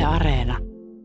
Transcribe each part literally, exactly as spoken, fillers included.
Areena.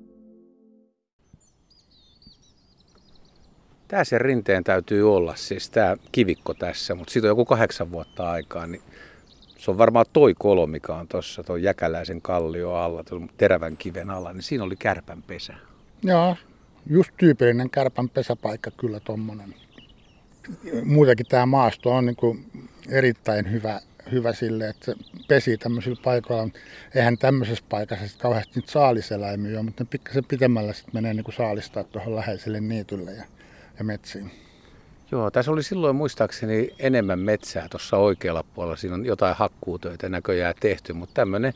Tää sen rinteen täytyy olla, siis tää kivikko tässä, mutta siitä on joku kahdeksan vuotta aikaa, niin se on varmaan toi kolo, mikä on tuossa tuon Jäkäläisen kallio alla, tuon terävän kiven alla, niin siinä oli kärpänpesä. Joo, just tyypillinen kärpänpesäpaikka kyllä tommonen. Muutenkin tämä maasto on niin kuin erittäin hyvä, hyvä sille, että se pesi tämmöisillä paikoilla. Eihän tämmöisessä paikassa sit kauheasti niitä saaliseläimiä ole, mutta ne pikkasen pitemmällä sitten menee niin kuin saalistaa tuohon läheiselle niitylle ja, ja metsiin. Joo, tässä oli silloin muistaakseni enemmän metsää tuossa oikealla puolella. Siinä on jotain hakkuutöitä näköjään tehty, mutta tämmöinen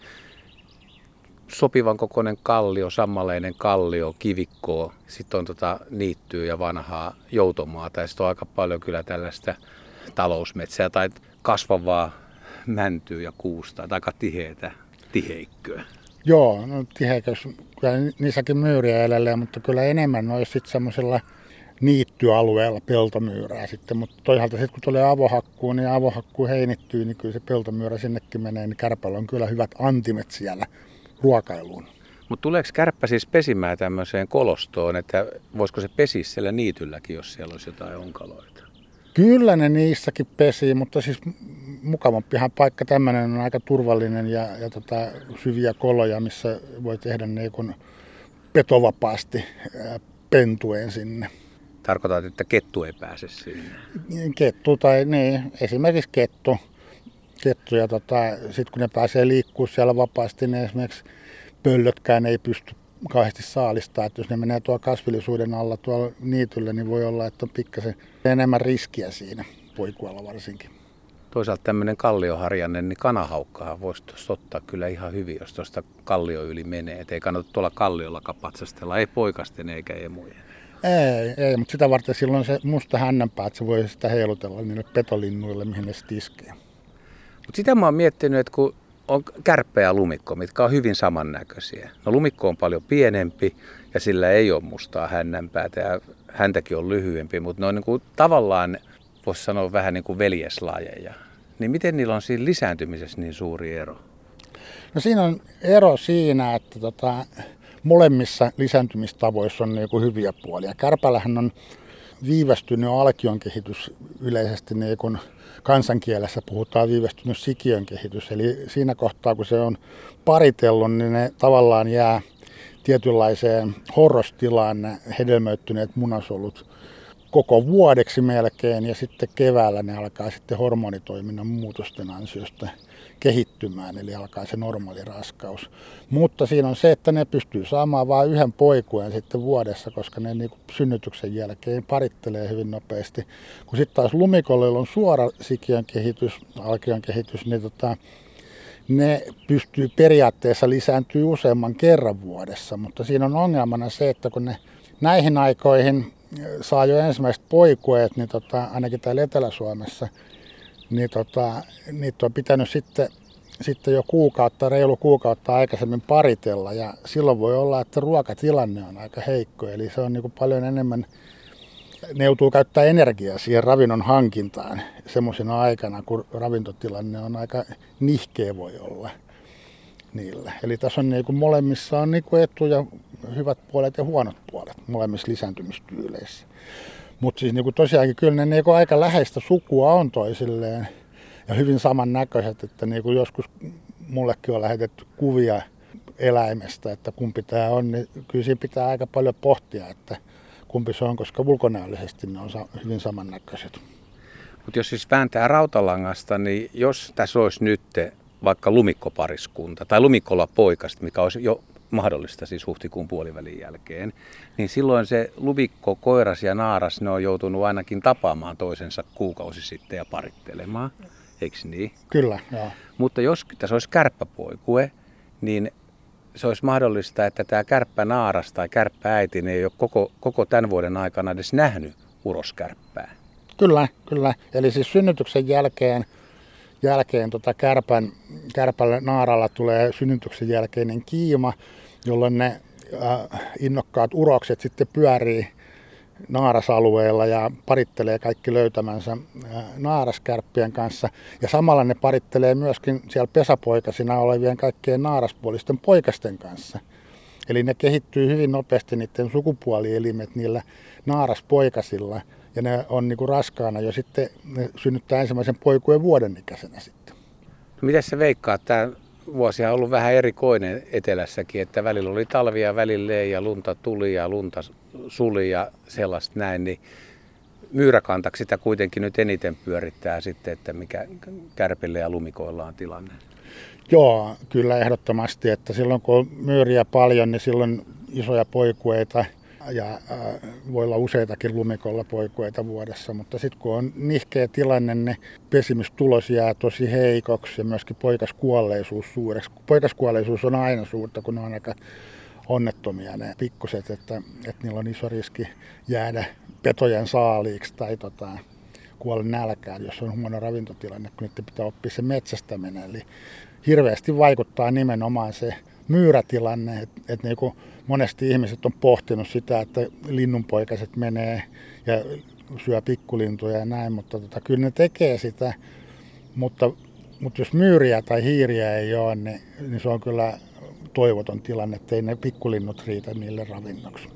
sopivan kokoinen kallio, sammaleinen kallio, kivikkoa. Sitten on tota niittyä ja vanhaa joutomaata ja sitten on aika paljon kyllä tällaista talousmetsää tai kasvavaa mäntyä ja kuusta, tai aika tiheätä tiheikköä. Joo, no tiheäkös, kyllä niissäkin myyriä edelleen, mutta kyllä enemmän olisi sitten semmoisella niittyalueella peltomyyrää sitten, mutta toisaalta sitten kun tulee avohakkuu, niin avohakkuu heinittyy, niin kyllä se peltomyyrä sinnekin menee, niin kärpällä on kyllä hyvät antimet siellä ruokailuun. Mutta tuleeko kärppä siis pesimään tämmöiseen kolostoon, että voisiko se pesiä siellä niitylläkin, jos siellä olisi jotain onkaloita? Kyllä ne niissäkin pesii, mutta siis mukavampihan paikka tämmöinen on aika turvallinen ja, ja tota, syviä koloja, missä voi tehdä niin kuin petovapaasti ää, pentuen sinne. Tarkoitat, että kettu ei pääse sinne? Kettu tai niin, esimerkiksi kettu. kettu ja tota, sitten kun ne pääsee liikkumaan siellä vapaasti, niin esimerkiksi pöllötkään ei pysty kauheasti saalistaa. Että jos ne menee tuolla kasvillisuuden alla tuolla niityllä, niin voi olla, että on pikkasen enemmän riskiä siinä poikualla varsinkin. Toisaalta tämmöinen kallioharjanne, niin kanahaukkahan voisi ottaa kyllä ihan hyvin, jos tuosta kallio yli menee. Et ei kannata tuolla kalliollakaan patsastella, ei poikasten eikä emujen. Ei, ei, mutta sitä varten silloin se musta hännänpää, että se voi sitä heilutella niille petolinnuille, mihin ne sitten iskee. Mutta sitä mä oon miettinyt, että kun on kärppä ja lumikko, mitkä on hyvin samannäköisiä. No lumikko on paljon pienempi ja sillä ei ole mustaa hännänpäätä ja häntäkin on lyhyempi, mutta ne on niin kuin tavallaan, voisi sanoa vähän niin kuin veljeslajeja. Niin miten niillä on siinä lisääntymisessä niin suuri ero? No siinä on ero siinä, että tota, molemmissa lisääntymistavoissa on niin kuin hyviä puolia. Kärpällähän on viivästynyt alkion kehitys yleisesti niin kuin kansankielessä puhutaan viivästynyt sikiön kehitys. Eli siinä kohtaa, kun se on paritellut, niin ne tavallaan jää tietynlaiseen horrostilaan ne hedelmöittyneet munasolut koko vuodeksi melkein. Ja sitten keväällä ne alkaa sitten hormonitoiminnan muutosten ansiosta kehittymään, eli alkaa se normaali raskaus. Mutta siinä on se, että ne pystyy saamaan vain yhden poikueen sitten vuodessa, koska ne niin kuin synnytyksen jälkeen parittelee hyvin nopeasti. Kun sitten taas lumikolla on suora sikiön kehitys, alkion kehitys, niin tota, ne pystyy periaatteessa lisääntyy useamman kerran vuodessa, mutta siinä on ongelmana se, että kun ne näihin aikoihin saa jo ensimmäiset poikueet, niin tota, ainakin täällä Etelä-Suomessa, niin tota, niitä on pitänyt sitten, sitten jo kuukautta, reilu kuukautta aikaisemmin paritella ja silloin voi olla, että ruokatilanne on aika heikko, eli se on niin kuin paljon enemmän, ne joutuu käyttää energiaa siihen ravinnon hankintaan semmoisena aikana, kun ravintotilanne on aika nihkeä voi olla niillä. Eli tässä on niin kuin molemmissa on niin kuin etu ja hyvät puolet ja huonot puolet molemmissa lisääntymistyyleissä. Mutta siis niinku tosiaankin kyllä ne niinku aika läheistä sukua on toisilleen ja hyvin samannäköiset, että niinku joskus mullekin on lähetetty kuvia eläimestä, että kumpi tämä on, niin kyllä siinä pitää aika paljon pohtia, että kumpi se on, koska ulkonäöllisesti ne on hyvin samannäköiset. Mutta jos siis vääntää rautalangasta, niin jos tässä olisi nyt vaikka lumikkopariskunta tai lumikkola poikasta, mikä olisi jo mahdollista siis huhtikuun puolivälin jälkeen, niin silloin se lumikko, koiras ja naaras, ne on joutunut ainakin tapaamaan toisensa kuukausi sitten ja parittelemaan, eikö niin? Kyllä, joo. Mutta jos tässä olisi kärppäpoikue, niin se olisi mahdollista, että tämä kärppänaaras tai kärppääiti ei ole koko, koko tämän vuoden aikana edes nähnyt uroskärppää. Kyllä, kyllä. Eli siis synnytyksen jälkeen jälkeen tota kärpän, kärpällä naaralla tulee synnytyksen jälkeinen kiima, jolloin ne äh, innokkaat urokset sitten pyörii naarasalueella ja parittelee kaikki löytämänsä äh, naaraskärppien kanssa. Ja samalla ne parittelee myöskin siellä pesäpoikasina olevien kaikkien naaraspuolisten poikasten kanssa. Eli ne kehittyy hyvin nopeasti niiden sukupuolielimet niillä naaraspoikasilla. Ja ne on niinku raskaana jo sitten, ne synnyttää ensimmäisen poikueen vuoden ikäisenä sitten. Miten sä veikkaat? Tämä vuosi on ollut vähän erikoinen etelässäkin, että välillä oli talvia, välillä ei ja lunta tuli ja lunta suli ja sellaista näin. Niin myyräkantaksi sitä kuitenkin nyt eniten pyörittää sitten, että mikä kärpille ja lumikoilla on tilanne. Joo, kyllä ehdottomasti, että silloin kun on myyriä paljon, niin silloin isoja poikueita ja äh, voi olla useitakin lumikolla poikueita vuodessa, mutta sitten kun on nihkeä tilanne, niin pesimystulos jää tosi heikoksi ja myöskin poikaskuolleisuus suureksi. Poikaskuolleisuus on aina suurta, kun ne on aika onnettomia ne pikkuset, että, että niillä on iso riski jäädä petojen saaliiksi tai tota, kuolla nälkään, jos on huono ravintotilanne, kun niiden pitää oppia se metsästäminen. Eli hirveästi vaikuttaa nimenomaan se myyrätilanne, että et niinku monesti ihmiset on pohtinut sitä, että linnunpoikaset menee ja syö pikkulintuja ja näin, mutta tota, kyllä ne tekee sitä, mutta, mutta jos myyriä tai hiiriä ei ole, niin, niin se on kyllä toivoton tilanne, että ei ne pikkulinnut riitä niille ravinnoksi.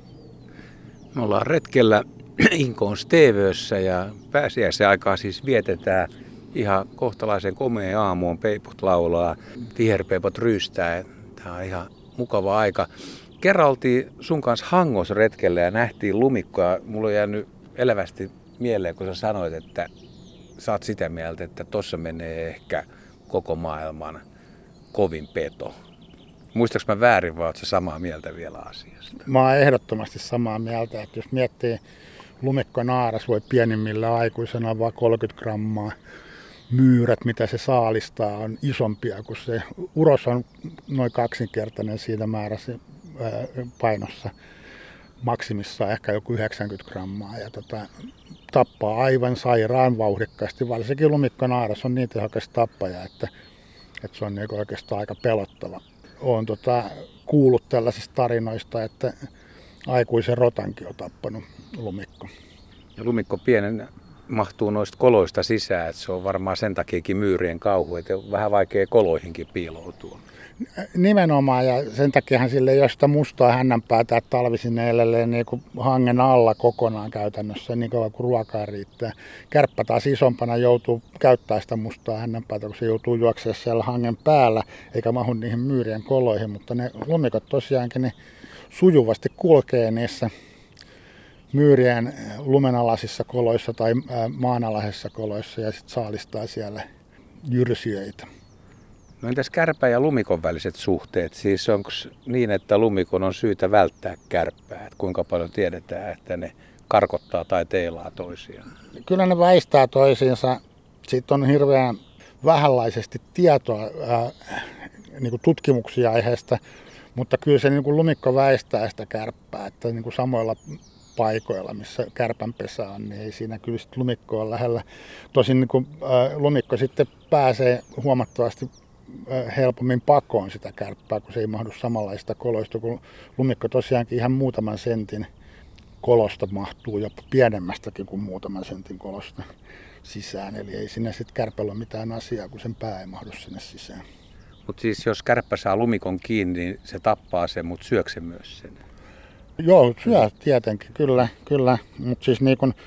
Me ollaan retkellä Inkoon Steevössä ja pääsiäisen aikaa siis vietetään ihan kohtalaisen komea aamuun. Peiput laulaa, viherpeipot ryystää. Tämä on ihan mukava aika. Kerran oltiin sun kanssa Hangossa retkellä ja nähtiin lumikkoa. Mulla on jäänyt elävästi mieleen, kun sä sanoit, että sä oot sitä mieltä, että tossa menee ehkä koko maailman kovin peto. Muistaaks mä väärin vai oot sä samaa mieltä vielä asiasta? Mä oon ehdottomasti samaa mieltä, että jos miettii lumikkonaaras voi pienimmillä aikuisena vain kolmekymmentä grammaa. Myyrät, mitä se saalistaa, on isompia kuin se. Uros on noin kaksinkertainen siinä määrässä painossa. Maksimissaan ehkä joku yhdeksänkymmentä grammaa ja tota, tappaa aivan sairaan vauhdikkaasti. Varsinkin lumikkonaaras on niin tehokas tappaja, että, että se on niin oikeastaan aika pelottava. Olen tota, kuullut tällaisista tarinoista, että aikuisen rotankin on tappanut lumikko. Ja lumikko pienen mahtuu noista koloista sisään, että se on varmaan sen takiakin myyrien kauhu, että on vähän vaikea koloihinkin piiloutua. Nimenomaan, ja sen takiahan sille ei ole sitä mustaa hännänpäätä, että talvisin edelleen niin kuin hangen alla kokonaan käytännössä niin kauan kuin ruokaa riittää. Kärppä taas isompana joutuu käyttämään sitä mustaa hännänpäätä, kun se joutuu juoksemaan siellä hangen päällä, eikä mahu niihin myyrien koloihin, mutta ne lumikot tosiaankin ne sujuvasti kulkee niissä myyrien lumenalaisissa koloissa tai maanalaisissa koloissa ja sitten saalistaa siellä jyrsijöitä. No entäs kärpän ja lumikon väliset suhteet? Siis onko niin, että lumikon on syytä välttää kärppää? Et kuinka paljon tiedetään, että ne karkottaa tai teilaa toisiaan? Kyllä ne väistää toisiinsa. Siitä on hirveän vähänlaisesti tietoa, ää, niin kuin tutkimuksia aiheesta, mutta kyllä se niin kuin lumikko väistää sitä kärppää, että niin kuin samoilla paikoilla, missä kärpänpesä on, niin ei siinä kyllä sit lumikko on lähellä. Tosin niin kuin, ä, lumikko sitten pääsee huomattavasti ä, helpommin pakoon sitä kärppää, kun se ei mahdu samanlaista koloista, kun lumikko tosiaankin ihan muutaman sentin kolosta mahtuu, jopa pienemmästäkin kuin muutaman sentin kolosta sisään. Eli ei sinne sitten kärpällä ole mitään asiaa, kun sen pää ei mahdu sinne sisään. Mutta siis jos kärppä saa lumikon kiinni, niin se tappaa sen, mutta syökö se myös sen? Joo, syö tietenkin, kyllä, kyllä. Mutta siis niin kun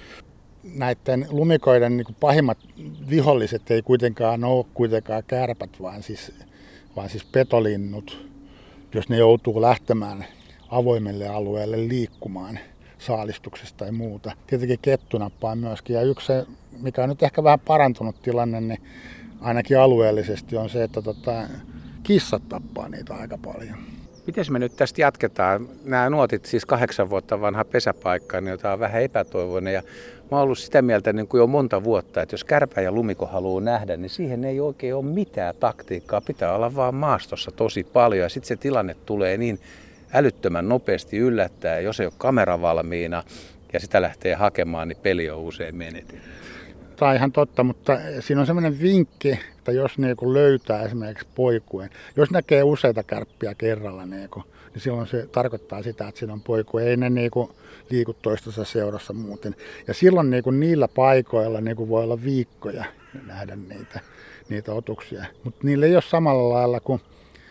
näiden lumikoiden niin kun pahimmat viholliset ei kuitenkaan ole kuitenkaan kärpät, vaan siis, vaan siis petolinnut, jos ne joutuu lähtemään avoimelle alueelle liikkumaan saalistuksesta tai muuta. Tietenkin kettu nappaa myöskin. Ja yksi, mikä on nyt ehkä vähän parantunut tilanne, niin ainakin alueellisesti on se, että tota, kissat tappaa niitä aika paljon. Miten me nyt tästä jatketaan? Nämä nuotit, siis kahdeksan vuotta vanha pesäpaikka, niin jota on vähän epätoivoinen. Ja mä oon ollut sitä mieltä niin kuin jo monta vuotta, että jos kärpä ja lumikko haluaa nähdä, niin siihen ei oikein ole mitään taktiikkaa. Pitää olla vaan maastossa tosi paljon ja sitten se tilanne tulee niin älyttömän nopeasti yllättää. Jos ei ole kamera valmiina ja sitä lähtee hakemaan, niin peli on usein menetetty. Tämä on ihan totta, mutta siinä on sellainen vinkki, että jos niinku löytää esimerkiksi poikuen, jos näkee useita kärppiä kerralla, niinku, niin silloin se tarkoittaa sitä, että siinä on poikue. Ei ne niinku liiku toistensa seurassa muuten. Ja silloin niinku niillä paikoilla niinku voi olla viikkoja nähdä niitä, niitä otuksia. Mutta niillä ei ole samalla lailla kuin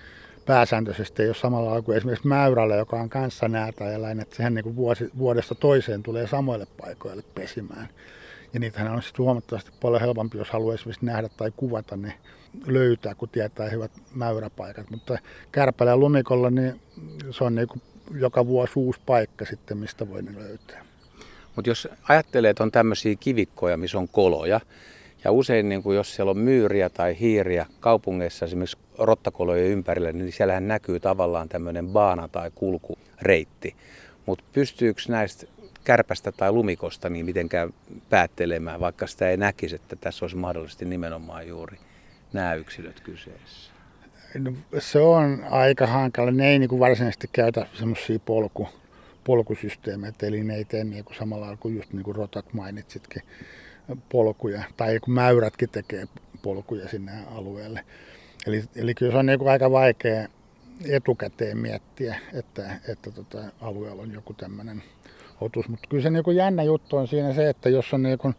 pääsääntöisesti ei ole samalla lailla kuin esimerkiksi mäyrällä, joka on kanssa näätäjäläinen, että sehän niin kuin vuosi, vuodesta toiseen tulee samoille paikoille pesimään. Ja niitähän on sitten huomattavasti paljon helpompi, jos haluaa esimerkiksi nähdä tai kuvata, ne löytää, kun tietää hyvät mäyräpaikat. Mutta kärpällä ja lumikolla niin se on niin kuin joka vuosi uusi paikka sitten, mistä voi ne löytää. Mutta jos ajattelee, että on tämmöisiä kivikkoja, missä on koloja, ja usein niin kuin jos siellä on myyriä tai hiiriä kaupungeissa esimerkiksi rottakolojen ympärillä, niin siellähän näkyy tavallaan tämmöinen baana tai kulkureitti. Mutta pystyykö näistä kärpästä tai lumikosta niin mitenkään päättelemään, vaikka sitä ei näkisi, että tässä olisi mahdollisesti nimenomaan juuri nämä yksilöt kyseessä? No, se on aika hankala. Ne ei niin kuin varsinaisesti käytä semmoisia polku, polkusysteemeitä, eli ne ei tee niin kuin samalla lailla kuin just niin kuin rotat mainitsitkin polkuja, tai kun mäyrätkin tekee polkuja sinne alueelle. Eli, eli kyllä se on niin kuin aika vaikea etukäteen miettiä, että, että tota, alueella on joku tämmöinen otus. Mutta kyllä se niin kuin jännä juttu on siinä se, että jos on niin kuin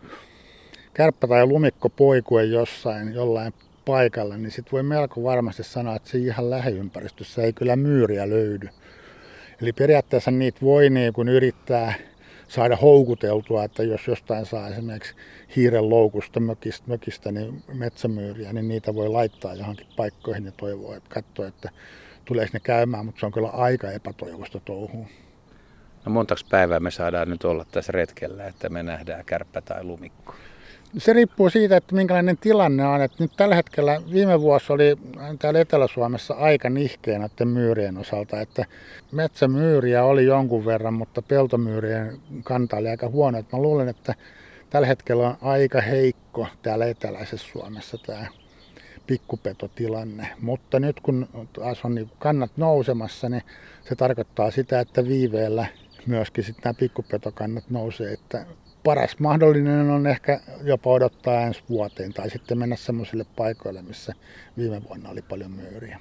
kärppä tai lumikko poikue jossain, jollain paikalla, niin sit voi melko varmasti sanoa, että se ihan lähiympäristössä ei kyllä myyriä löydy. Eli periaatteessa niitä voi niin kuin yrittää saada houkuteltua, että jos jostain saa esimerkiksi hiiren loukusta mökistä, mökistä niin metsämyyriä, niin niitä voi laittaa johonkin paikkoihin ja toivoa, että katsoo, että tuleeko ne käymään, mutta se on kyllä aika epätoivoista touhua. No montaks päivää me saadaan nyt olla tässä retkellä, että me nähdään kärppä tai lumikko? Se riippuu siitä, että minkälainen tilanne on. Että nyt tällä hetkellä viime vuosi oli täällä Etelä-Suomessa aika nihkeä näiden myyrien osalta. Että metsämyyriä oli jonkun verran, mutta peltomyyrien kanta oli aika huono. Että mä luulen, että tällä hetkellä on aika heikko täällä eteläisessä Suomessa tämä pikkupetotilanne. Mutta nyt kun taas on kannat nousemassa, niin se tarkoittaa sitä, että viiveellä myöskin sitten nämä pikkupetokannat nousee. Että paras mahdollinen on ehkä jopa odottaa ensi vuoteen tai sitten mennä semmoisille paikoille, missä viime vuonna oli paljon myyriä.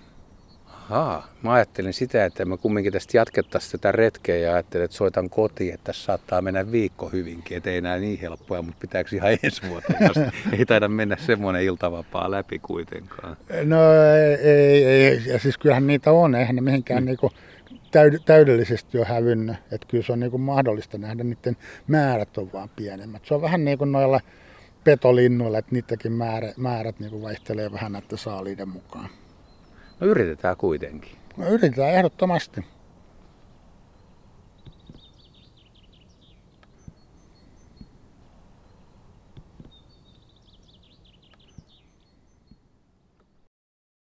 Ahaa, mä ajattelin sitä, että me kumminkin tästä jatkettaisiin tätä retkeä ja ajattelin, että soitan kotiin, että tässä saattaa mennä viikko hyvinkin, ettei enää niin helppoa, mutta pitääkö ihan ensi vuoteen, jos ei taida mennä semmoinen iltavapaa läpi kuitenkaan. No ei, ei, ei. Ja siis kyllähän niitä on, eihän ne mihinkään mm. niinku täydellisesti ole hävinnyt. Että kyllä se on niinku mahdollista nähdä, niiden määrät on vaan pienemmät. Se on vähän niin kuin noilla petolinnuilla, että niidenkin määrä, määrät niinku vaihtelee vähän näiden saaliiden mukaan. No yritetään kuitenkin. No yritetään ehdottomasti.